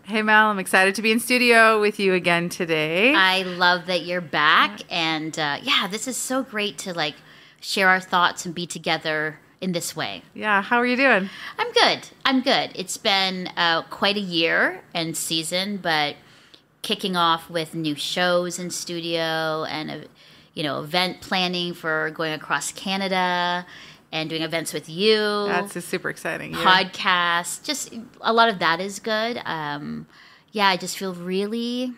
Hey Mel, I'm excited to be in studio with you again today. I love that you're back, and this is so great to like share our thoughts and be together in this way. Yeah, how are you doing? I'm good. It's been quite a year and season, but kicking off with new shows in studio and event planning for going across Canada and doing events with you. That's a super exciting year. Podcast. Just a lot of that is good. I just feel really,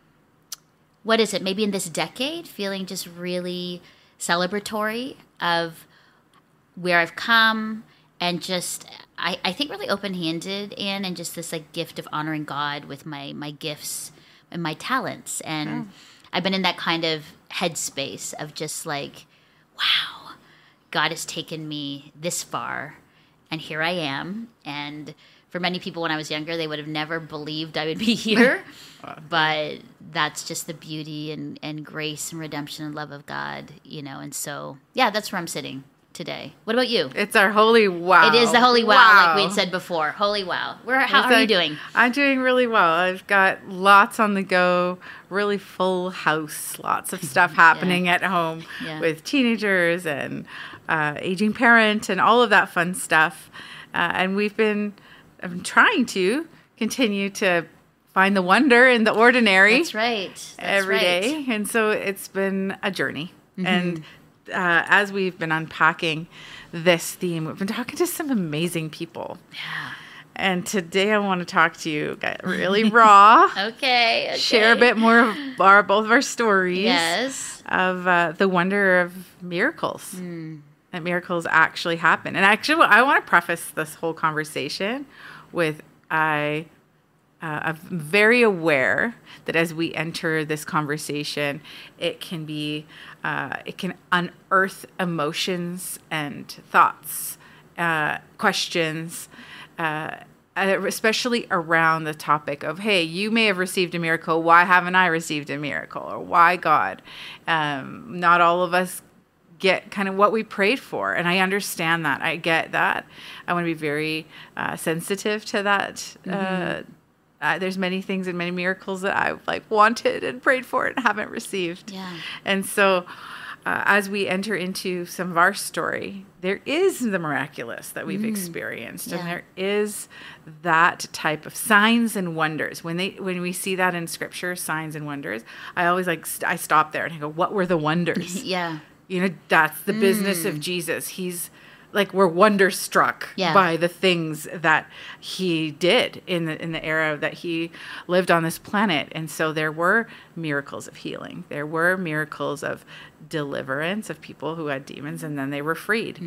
what is it? Maybe in this decade, feeling just really celebratory of where I've come and just, I think really open-handed in and just this like gift of honoring God with my gifts and my talents. And I've been in that kind of headspace of just like, wow. God has taken me this far, and here I am. And for many people when I was younger, they would have never believed I would be here. But that's just the beauty and grace and redemption and love of God, And so, that's where I'm sitting today. What about you? It's our holy wow. It is the holy wow, like we had said before. Holy wow. How are you doing? I'm doing really well. I've got lots on the go, really full house, lots of stuff happening at home with teenagers and aging parent and all of that fun stuff. And I'm trying to continue to find the wonder in the ordinary. That's right. Every day. And so it's been a journey. Mm-hmm. And as we've been unpacking this theme, we've been talking to some amazing people. Yeah. And today I want to talk to you really raw. Okay. Share a bit more of both of our stories. Yes. Of the wonder of miracles. That miracles actually happen. And actually, I want to preface this whole conversation with I'm very aware that as we enter this conversation, it can unearth emotions and thoughts, questions, especially around the topic of, hey, you may have received a miracle. Why haven't I received a miracle? Or why God? Not all of us get kind of what we prayed for. And I understand that. I get that. I want to be very sensitive to that. There's many things and many miracles that I've wanted and prayed for and haven't received. Yeah. And so as we enter into some of our story, there is the miraculous that we've experienced. And there is that type of signs and wonders. When we see that in scripture, signs and wonders, I always I stop there and I go, what were the wonders? Yeah. That's the business of Jesus. He's we're wonderstruck by the things that he did in the era that he lived on this planet. And so there were miracles of healing. There were miracles of deliverance of people who had demons, and then they were freed.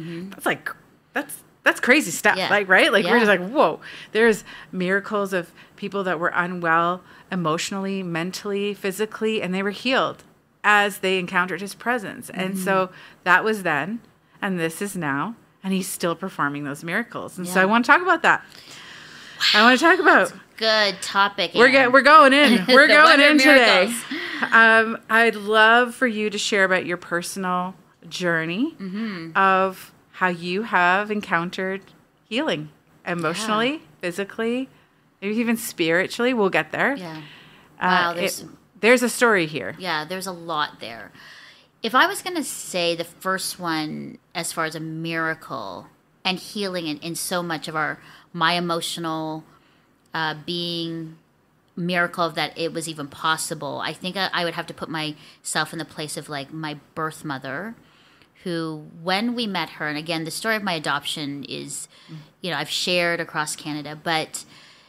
That's crazy stuff, right? We're just whoa. There's miracles of people that were unwell emotionally, mentally, physically, and they were healed as they encountered his presence. And so that was then, and this is now. And he's still performing those miracles. And so I want to talk about that. Wow. I want to talk about... Good topic. We're going in. We're going in today. I'd love for you to share about your personal journey of how you have encountered healing emotionally, physically, maybe even spiritually. We'll get there. Yeah. Wow. There's a story here. Yeah, there's a lot there. If I was going to say the first one as far as a miracle and healing in so much of my emotional being miracle of that it was even possible, I think I would have to put myself in the place of my birth mother, who when we met her, and again, the story of my adoption is, I've shared across Canada, but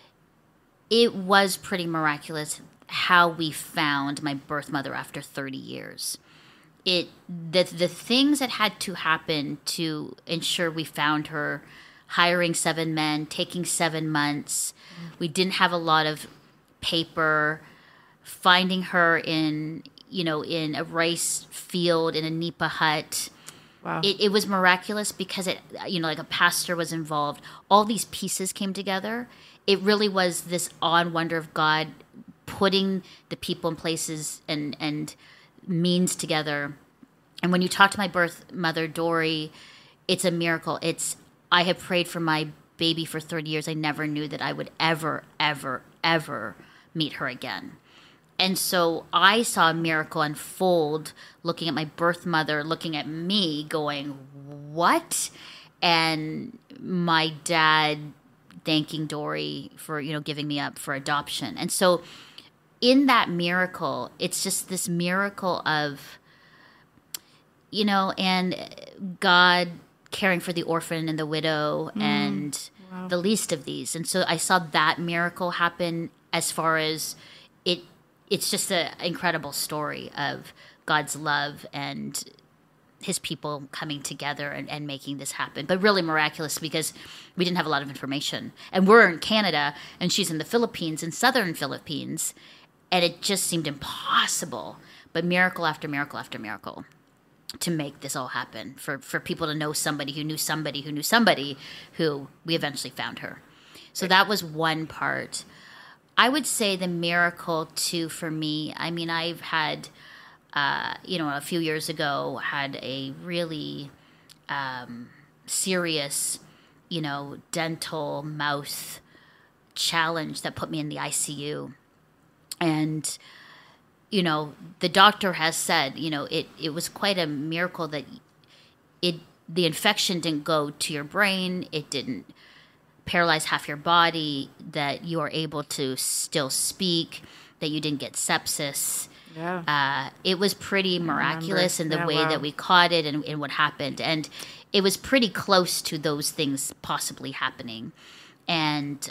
it was pretty miraculous how we found my birth mother after 30 years. The things that had to happen to ensure we found her, hiring 7 men, taking 7 months. We didn't have a lot of paper. Finding her in a rice field in a nipa hut. Wow. It was miraculous because a pastor was involved. All these pieces came together. It really was this awe and wonder of God putting the people and places and means together. And when you talk to my birth mother, Dory, it's a miracle. I have prayed for my baby for 30 years. I never knew that I would ever, ever, ever meet her again. And so I saw a miracle unfold, looking at my birth mother, looking at me, going, what? And my dad thanking Dory for, giving me up for adoption. And so in that miracle, it's just this miracle of, and God caring for the orphan and the widow and the least of these. And so I saw that miracle happen as far as it's just an incredible story of God's love and his people coming together and making this happen. But really miraculous because we didn't have a lot of information. And we're in Canada and she's in the Philippines, in southern Philippines. And it just seemed impossible. But miracle after miracle after miracle to make this all happen. For people to know somebody who knew somebody who knew somebody who we eventually found her. So that was one part. I would say the miracle too for me, I mean, I've had, a few years ago, had a really serious, dental mouth challenge that put me in the ICU. And, the doctor has said, it was quite a miracle that the infection didn't go to your brain. It didn't paralyze half your body, that you are able to still speak, that you didn't get sepsis. Yeah. It was pretty miraculous in the way that we caught it and what happened. And it was pretty close to those things possibly happening. And,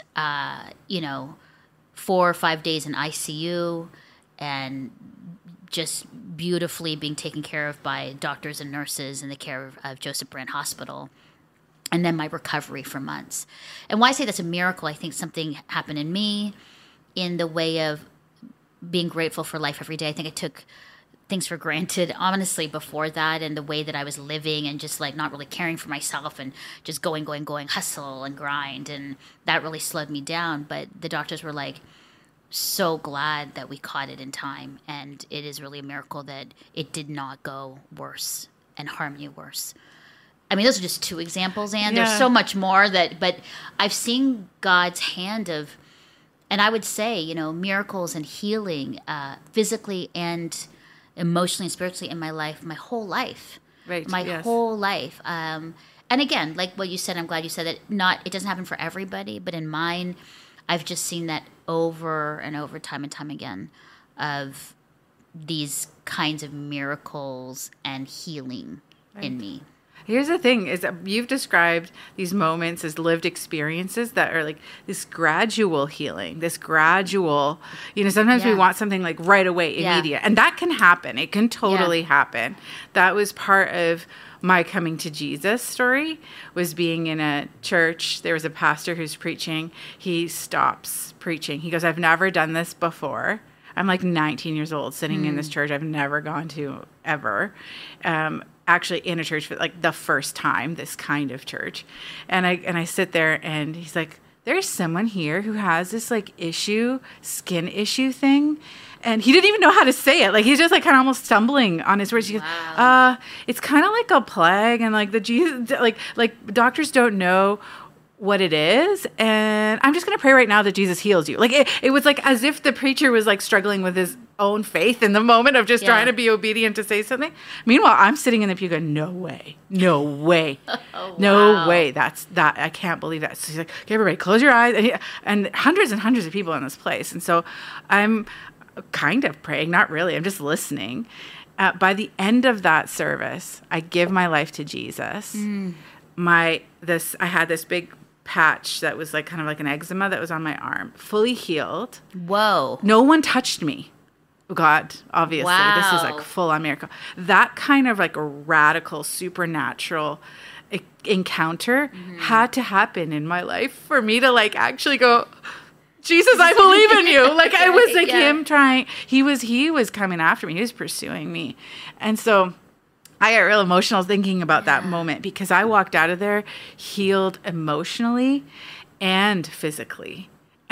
4 or 5 days in ICU and just beautifully being taken care of by doctors and nurses in the care of Joseph Brant Hospital. And then my recovery for months. And why I say that's a miracle, I think something happened in me in the way of being grateful for life every day. I think I took things for granted, honestly, before that, and the way that I was living and just like not really caring for myself and just going, hustle and grind. And that really slowed me down. But the doctors were like, so glad that we caught it in time. And it is really a miracle that it did not go worse and harm you worse. I mean, those are just 2 examples, Anne. Yeah. There's so much more but I've seen God's hand of, and I would say, miracles and healing physically and emotionally and spiritually in my life, my whole life. Right. Whole life. And again, like what you said, I'm glad you said that it doesn't happen for everybody, but in mine, I've just seen that over and over, time and time again, of these kinds of miracles and healing in me. Here's the thing, is that you've described these moments as lived experiences that are like this gradual healing, this gradual, sometimes we want something like right away, immediate. And that can happen. It can totally happen. That was part of my coming to Jesus story, was being in a church. There was a pastor who's preaching. He stops preaching. He goes, I've never done this before. I'm like 19 years old sitting in this church I've never gone to ever. Actually in a church for like the first time, this kind of church. And I sit there and he's like, there's someone here who has this like skin issue thing. And he didn't even know how to say it. Like he's just like kind of almost stumbling on his words. He goes, it's kind of like a plague. And like like doctors don't know what it is, and I'm just going to pray right now that Jesus heals you. Like it was like as if the preacher was like struggling with his own faith in the moment of just trying to be obedient to say something. Meanwhile, I'm sitting in the pew going, no way, no way, no way. That I can't believe that. So he's like, okay, everybody close your eyes, and hundreds of people in this place. And so I'm kind of praying, not really, I'm just listening. By the end of that service, I give my life to Jesus. I had this big patch that was like kind of like an eczema that was on my arm, fully healed. Whoa. No one touched me. God, obviously. Wow. This is like full on miracle. That kind of like a radical, supernatural encounter had to happen in my life for me to like actually go, Jesus, I believe in you. Like I was like him trying, he was coming after me. He was pursuing me. And so I got real emotional thinking about that moment, because I walked out of there healed emotionally and physically.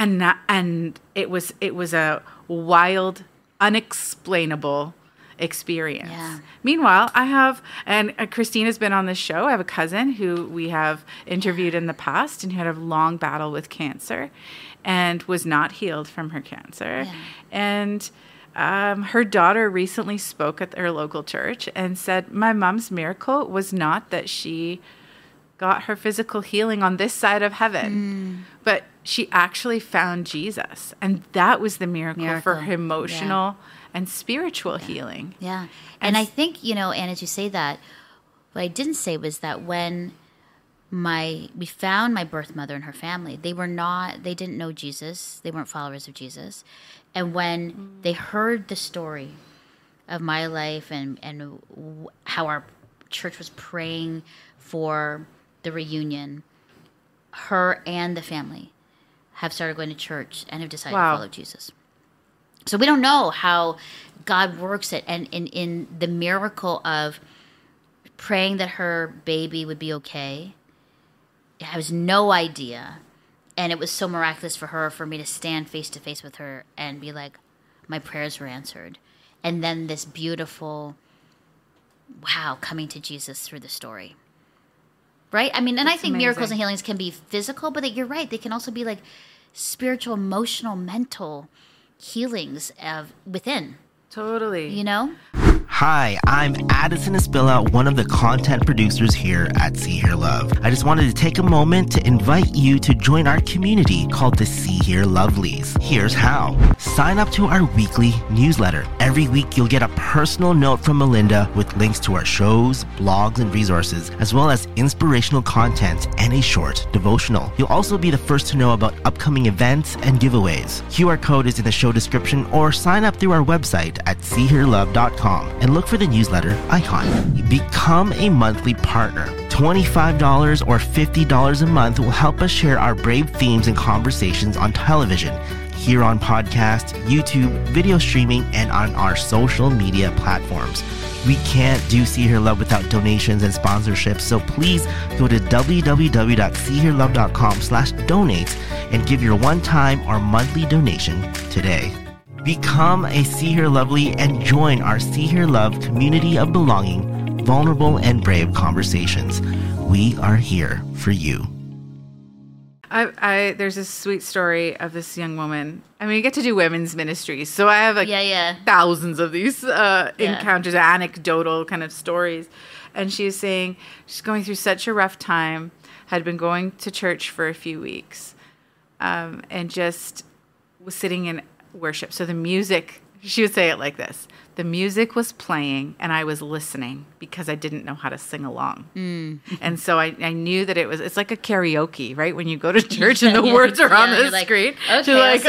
And it was a wild, unexplainable experience. Yeah. Meanwhile, I have, and Christina's been on this show. I have a cousin who we have interviewed in the past and who had a long battle with cancer. and was not healed from her cancer. Yeah. And her daughter recently spoke at her local church and said, my mom's miracle was not that she got her physical healing on this side of heaven, but she actually found Jesus. And that was the miracle. For her emotional and spiritual healing. Yeah. And I think, and as you say that, what I didn't say was that when we found my birth mother and her family, they didn't know Jesus. They weren't followers of Jesus. And when they heard the story of my life and how our church was praying for the reunion, her and the family have started going to church and have decided to follow Jesus. So we don't know how God works it. And in the miracle of praying that her baby would be okay, I was no idea. And it was so miraculous for me to stand face to face with her and be like, my prayers were answered. And then this beautiful, coming to Jesus through the story. Right? I mean, and I think amazing. Miracles and healings can be physical, but you're right. They can also be like spiritual, emotional, mental healings within. Totally. Hi, I'm Addison Espilla, one of the content producers here at See Hear Love. I just wanted to take a moment to invite you to join our community called the See Hear Lovelies. Here's how. Sign up to our weekly newsletter. Every week you'll get a personal note from Melinda with links to our shows, blogs, and resources, as well as inspirational content and a short devotional. You'll also be the first to know about upcoming events and giveaways. QR code is in the show description, or sign up through our website at seehearlove.com. And look for the newsletter icon. Become a monthly partner. $25 or $50 a month will help us share our brave themes and conversations on television, here on podcast, YouTube, video streaming, and on our social media platforms. We can't do See Hear Love without donations and sponsorships, so please go to www.seehearlove.com/donate and give your one-time or monthly donation today. Become a See Hear Lovely and join our See Hear Love community of belonging, vulnerable and brave conversations. We are here for you. There's this sweet story of this young woman. I mean, you get to do women's ministries, so I have thousands of these encounters, anecdotal kind of stories. And she was saying she's going through such a rough time, had been going to church for a few weeks, and just was sitting in worship. So the music, she would say it like this: the music was playing and I was listening because I didn't know how to sing along. And so I knew that it's like a karaoke, right? When you go to church and the words are on the screen. Okay,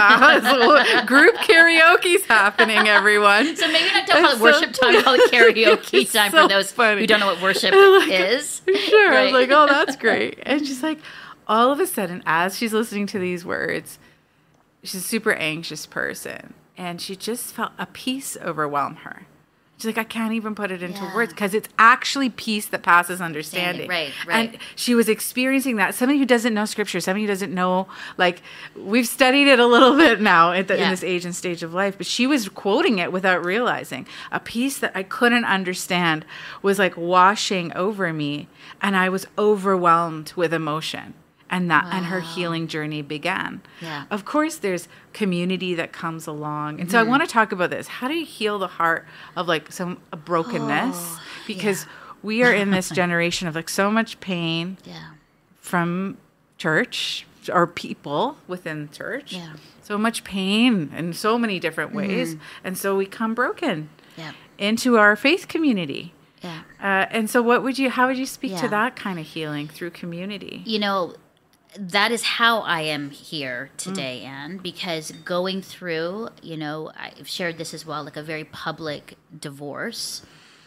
so group karaoke's happening, everyone. So maybe not call it worship time, call it karaoke time for those who don't know what worship is. Sure. Right. I was like, oh, that's great. And she's like, all of a sudden, as she's listening to these words, she's a super anxious person, and she just felt a peace overwhelm her. She's like, I can't even put it into words, because it's actually peace that passes understanding. Right. And she was experiencing that. Somebody who doesn't know scripture, somebody who doesn't know, like, we've studied it a little bit now in this age and stage of life, but she was quoting it without realizing. A peace that I couldn't understand was like washing over me, and I was overwhelmed with emotion. And her healing journey began. Yeah. Of course, there's community that comes along. And so I want to talk about this. How do you heal the heart of like a brokenness? Because we are in this generation of like so much pain from church or people within church. Yeah. So much pain in so many different ways. And so we come broken into our faith community. Yeah. And so how would you speak to that kind of healing through community? That is how I am here today, Anne, because going through, I've shared this as well, like a very public divorce,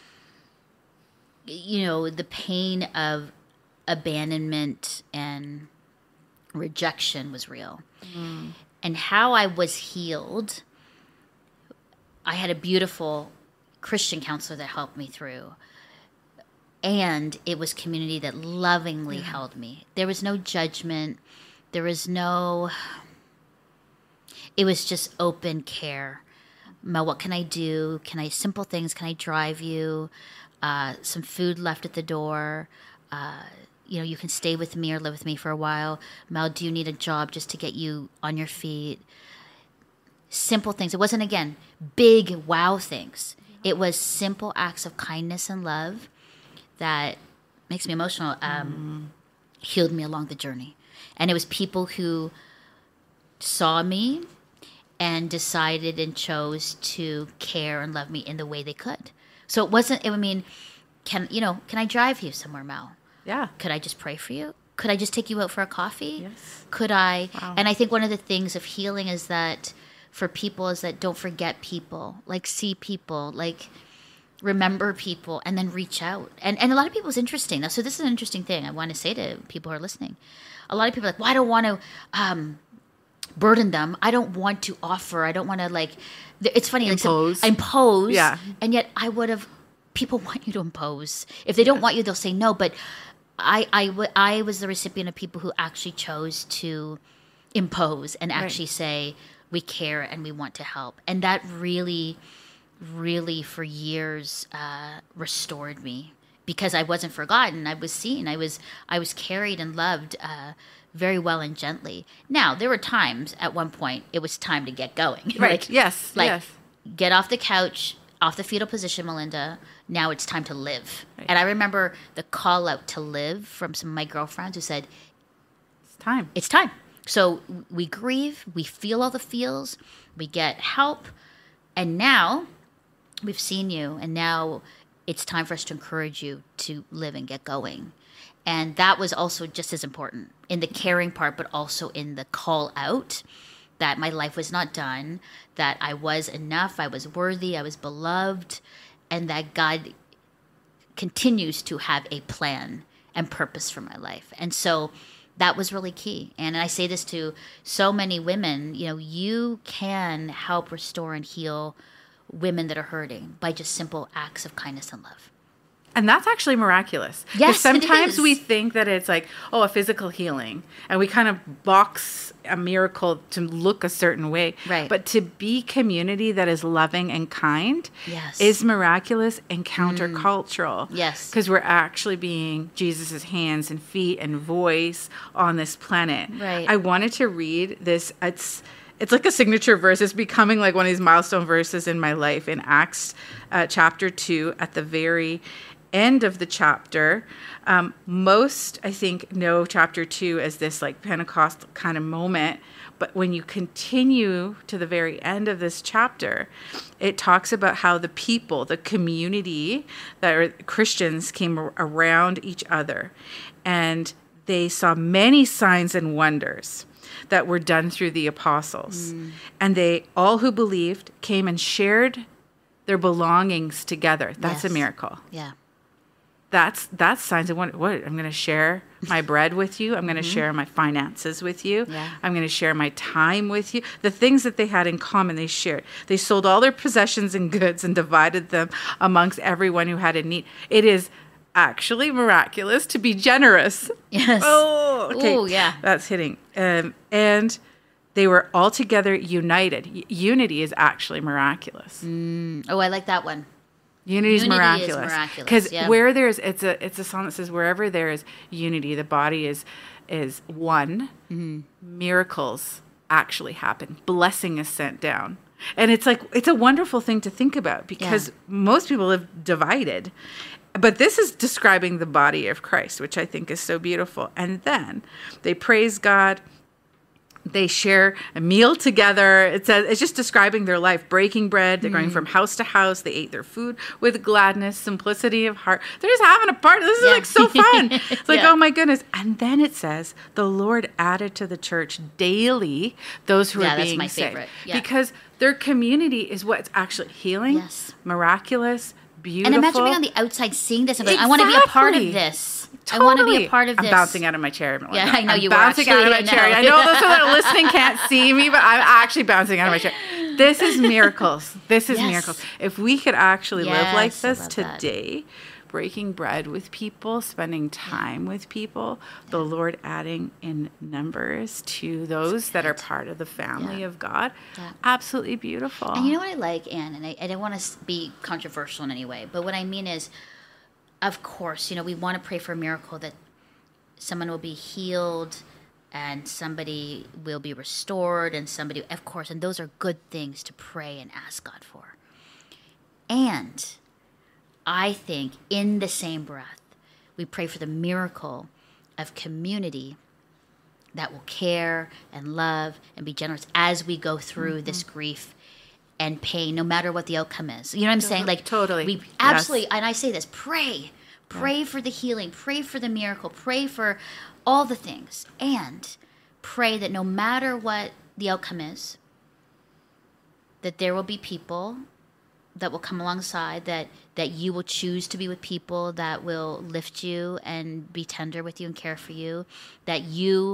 the pain of abandonment and rejection was real. And how I was healed, I had a beautiful Christian counselor that helped me through. And it was community that lovingly held me. There was no judgment. It was just open care. Mel, what can I do? Simple things. Can I drive you? Some food left at the door. you can stay with me or live with me for a while. Mel, do you need a job just to get you on your feet? Simple things. It wasn't, again, big wow things. It was simple acts of kindness and love that makes me emotional, healed me along the journey. And it was people who saw me and decided and chose to care and love me in the way they could. So it wasn't, can I drive you somewhere, Mel? Yeah. Could I just pray for you? Could I just take you out for a coffee? Yes. Could I? Wow. And I think one of the things of healing is that for people is that don't forget people, like see people, like remember people, and then reach out. And a lot of people is interesting. So this is an interesting thing I want to say to people who are listening. A lot of people are like, well, I don't want to burden them. I don't want to offer. I don't want to it's funny. Impose. Impose. Yeah. And yet people want you to impose. If they don't want you, they'll say no. But I was the recipient of people who actually chose to impose and actually say, we care and we want to help. And that really, really for years restored me, because I wasn't forgotten. I was seen. I was carried and loved very well and gently. Now, there were times at one point it was time to get going. Right. Yes. Get off the couch, off the fetal position, Melinda. Now it's time to live. Right. And I remember the call out to live from some of my girlfriends who said, It's time. So we grieve, we feel all the feels, we get help, and now we've seen you, and now it's time for us to encourage you to live and get going. And that was also just as important in the caring part, but also in the call out that my life was not done, that I was enough, I was worthy, I was beloved, and that God continues to have a plan and purpose for my life. And so that was really key. And I say this to so many women, you can help restore and heal women that are hurting by just simple acts of kindness and love. And that's actually miraculous. Yes, sometimes it is. we think that it's like, a physical healing. And we kind of box a miracle to look a certain way. Right. But to be community that is loving and kind is miraculous and countercultural. Yes. Because we're actually being Jesus's hands and feet and voice on this planet. Right. I wanted to read this. It's like a signature verse. It's becoming like one of these milestone verses in my life in Acts chapter 2 at the very end of the chapter. Most, I think, know chapter 2 as this like Pentecost kind of moment. But when you continue to the very end of this chapter, it talks about how the people, the community that are Christians came around each other. And they saw many signs and wonders that were done through the apostles. And they, all who believed, came and shared their belongings together. That's a miracle. Yeah. That's signs of wonder. What? I'm going to share my bread with you. I'm going to share my finances with you. Yeah. I'm going to share my time with you. The things that they had in common, they shared. They sold all their possessions and goods and divided them amongst everyone who had a need. It is actually miraculous to be generous. Yes. Oh, okay. Ooh, yeah. That's hitting. And they were all together united. Unity is actually miraculous. Oh, I like that one. Unity is miraculous. Because where there's, it's a song that says, wherever there is unity, the body is one. Miracles actually happen. Blessing is sent down. And it's like, it's a wonderful thing to think about, because most people live divided. But this is describing the body of Christ, which I think is so beautiful. And then they praise God. They share a meal together. It's just describing their life, breaking bread. They're going from house to house. They ate their food with gladness, simplicity of heart. They're just having a party. This is like so fun. It's like, oh my goodness. And then it says, the Lord added to the church daily those who are being saved. That's my favorite. Yeah. Because their community is what's actually healing, miraculous, beautiful. And imagine being on the outside seeing this and going, I want to be a part of this. Totally. I want to be a part of this. I'm bouncing out of my chair. Yeah, I know I'm you bouncing were out of my chair. I know those that are listening can't see me, but I'm actually bouncing out of my chair. This is miracles. This is miracles. If we could actually live like this today, breaking bread with people, spending time with people, the Lord adding in numbers to those that are part of the family of God, absolutely beautiful. And you know what I like, Anne, and I don't want to be controversial in any way, but what I mean is, of course, we want to pray for a miracle that someone will be healed and somebody will be restored and somebody, of course, and those are good things to pray and ask God for. And I think in the same breath, we pray for the miracle of community that will care and love and be generous as we go through this grief and pain, no matter what the outcome is. You know what I'm saying? Like, totally. We absolutely, and I say this, pray for the healing, pray for the miracle, pray for all the things, and pray that no matter what the outcome is, that there will be people that will come alongside, that you will choose to be with people that will lift you and be tender with you and care for you, that you,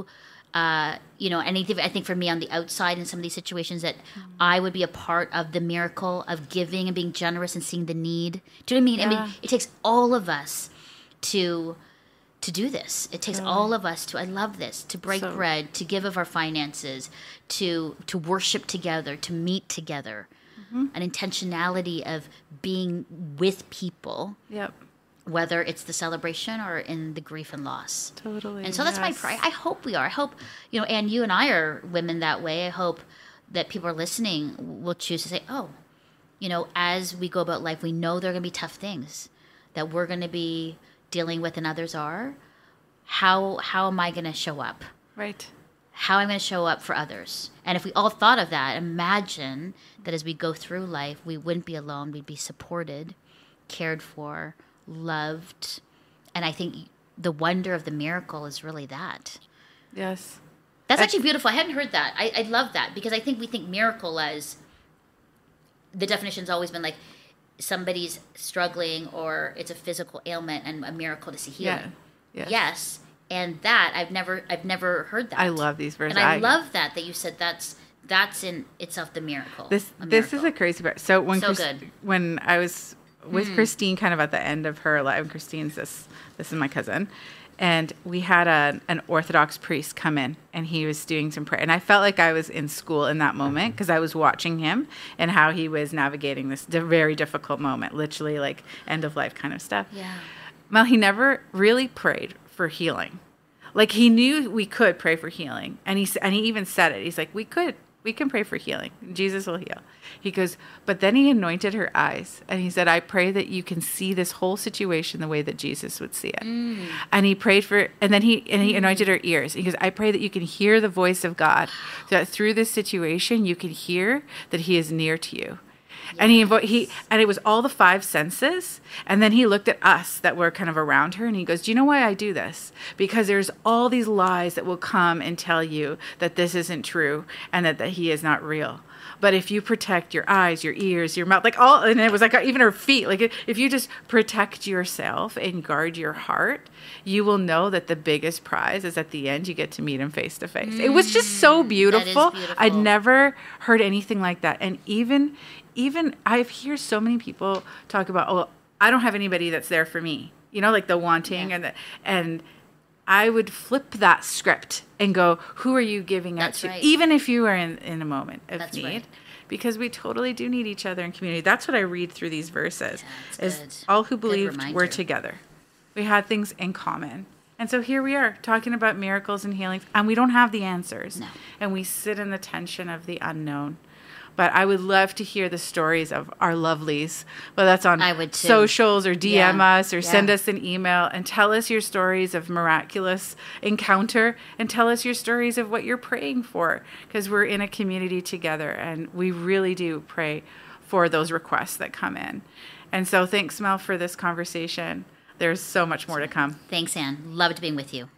anything. I think for me on the outside in some of these situations, that I would be a part of the miracle of giving and being generous and seeing the need. Do you know what I mean? Yeah. I mean, it takes all of us to do this. It takes all of us to, I love this, to break bread, to give of our finances, to worship together, to meet together. An intentionality of being with people. Yep. Whether it's the celebration or in the grief and loss. Totally. And so that's my prayer. I hope we are. I hope, and you and I are women that way. I hope that people are listening will choose to say, oh, as we go about life, we know there are going to be tough things that we're going to be dealing with and others are. How am I going to show up? Right. How I'm going to show up for others. And if we all thought of that, imagine that as we go through life, we wouldn't be alone. We'd be supported, cared for, loved. And I think the wonder of the miracle is really that. Yes. That's actually beautiful. I hadn't heard that. I love that, because I think we think miracle as, the definition's always been like somebody's struggling or it's a physical ailment and a miracle to see healing. Yeah. Yes. And that I've never heard that. I love these verses. And I love that you said that's in itself the miracle. This is a crazy part. So when I was with Christine, kind of at the end of her life, Christine's this is my cousin, and we had an Orthodox priest come in, and he was doing some prayer, and I felt like I was in school in that moment because I was watching him and how he was navigating this very difficult moment, literally like end of life kind of stuff. Yeah. Well, he never really prayed for healing. Like, he knew we could pray for healing. And he even said it. He's like, we can pray for healing. Jesus will heal. He goes, but then he anointed her eyes. And he said, I pray that you can see this whole situation the way that Jesus would see it. And he prayed for, and then he anointed her ears. He goes, I pray that you can hear the voice of God. So that through this situation, you can hear that he is near to you. Yes. And it was all the five senses. And then he looked at us that were kind of around her, and he goes, do you know why I do this? Because there's all these lies that will come and tell you that this isn't true and that he is not real. But if you protect your eyes, your ears, your mouth, and it was like even her feet, like if you just protect yourself and guard your heart, you will know that the biggest prize is at the end, you get to meet him face to face. It was just so beautiful. That is beautiful. I'd never heard anything like that. And even I hear so many people talk about, oh, I don't have anybody that's there for me, like the wanting and I would flip that script and go, who are you giving out to? Right. Even if you are in a moment of need. Right. Because we totally do need each other in community. That's what I read through these verses. All who believed were together. We had things in common. And so here we are talking about miracles and healings, and we don't have the answers. No. And we sit in the tension of the unknown. But I would love to hear the stories of our lovelies, whether that's on socials or DM us or send us an email and tell us your stories of miraculous encounter and tell us your stories of what you're praying for, because we're in a community together and we really do pray for those requests that come in. And so thanks, Mel, for this conversation. There's so much more to come. Thanks, Anne. Loved being with you.